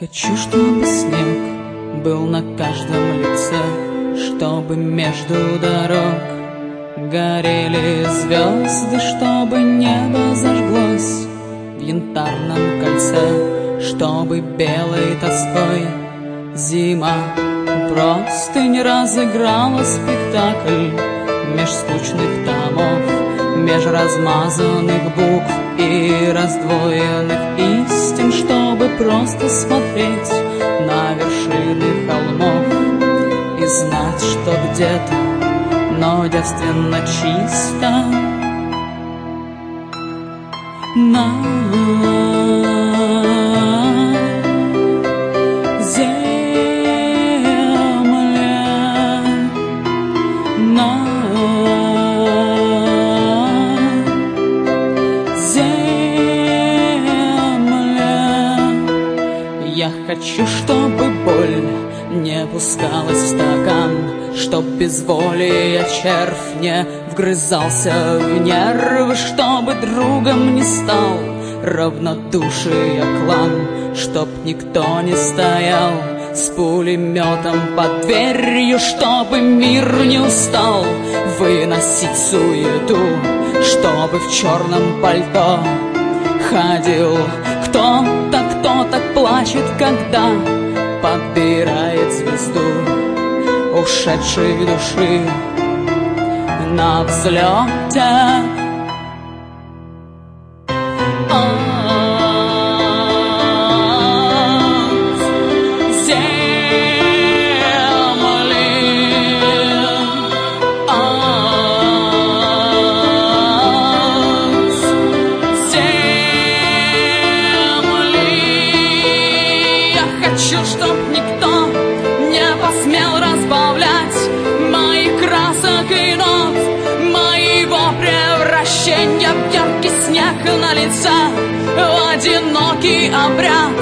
хочу, чтобы снег был на каждом лице, чтобы между дорог горели звезды, чтобы небо зажглось в янтарном кольце, чтобы белой тоской зима просто не разыграла спектакль меж скучных томов, меж размазанных букв и раздвоенных истин, чтобы просто смотреть на вершины холмов и знать, что где-то, но девственно чисто на земле, на земле. Я хочу, чтобы боль не пускалась в стакан, чтоб безволие червь не вгрызался в нервы, чтобы другом не стал равнодушие клан, чтоб никто не стоял с пулеметом под дверью, чтобы мир не устал выносить суету, чтобы в черном пальто ходил кто-то, кто так плачет, когда подбирает звезду ушедшей души на взлете. Хочу, чтоб никто не посмел разбавлять моих красок и нот, моего превращения в яркий снег на лице, в одинокий обряд